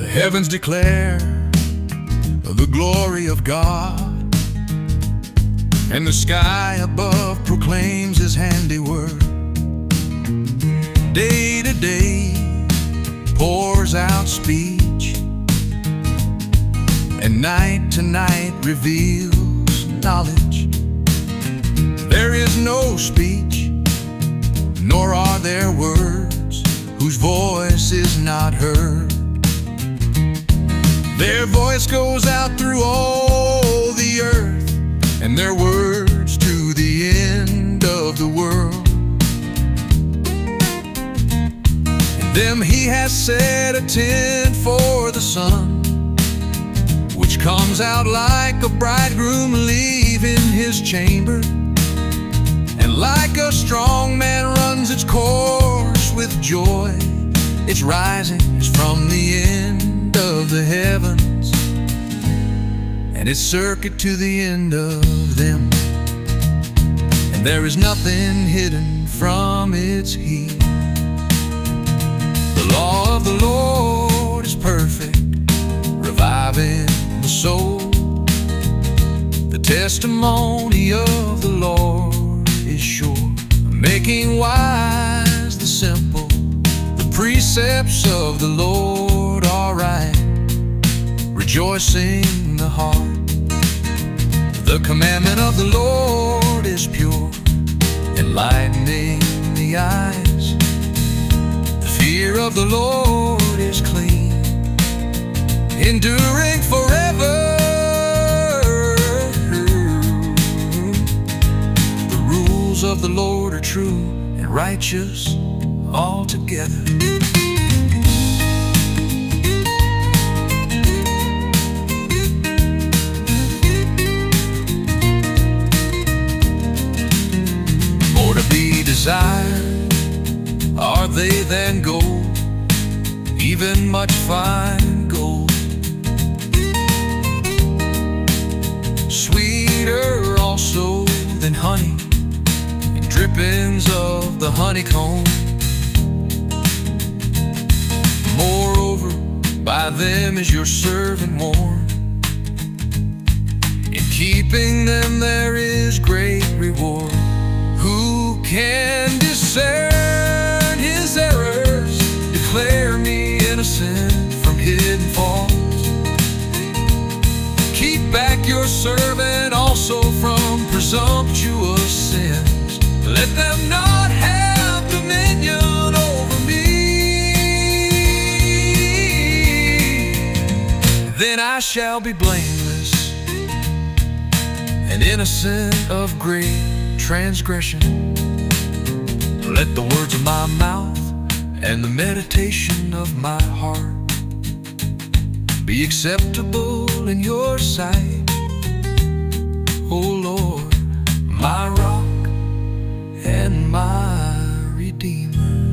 heavens declare the glory of God, and the sky above proclaims His handiwork. Day to day pours out speech, and night to night reveals knowledge. There is no speech, nor are there words, whose voice is not heard. Their voice goes out through all the earth, and their words to the end of the world. In them He has set a tent for the sun, which comes out like a bridegroom leaving his chamber, and like a strong man runs its course with joy. Its rising is from the end of the heavens, and its circuit to the end of them, and there is nothing hidden from its heat. The law of the Lord is perfect, reviving the soul. The testimony of the Lord is sure, making wise the simple. The precepts of the Lord are right, rejoicing the heart. The commandment of the Lord is pure, enlightening the eyes. The fear of the Lord is clean, enduring forever. The rules of the Lord are true and righteous altogether. More to be desired are they than gold, even much fine gold. Sweeter also than honey, and drippings of the honeycomb. Moreover, by them is your servant warned. In keeping them there is great reward. Who can discern his errors? Declare me innocent from hidden faults. Keep back your servant also from presumptuous sins. Let them not have dominion over me. Then I shall be blameless and innocent of great transgression. Let the words of my mouth and the meditation of my heart be acceptable in your sight, O Lord, my rock and my redeemer.